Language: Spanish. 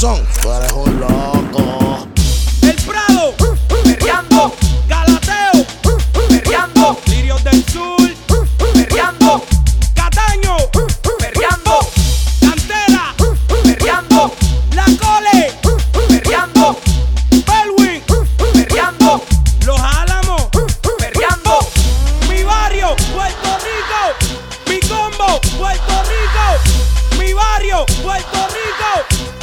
son, tú eres un loco. El Prado, perreando. Galateo, perreando. Lirios del Sur, perreando. Cataño, perreando. Cantera, perreando. La Cole, perreando. Belwin, perreando. Los Álamos, perreando. Mi barrio, Puerto Rico. Mi combo, Puerto Rico. Mi barrio, Puerto Rico.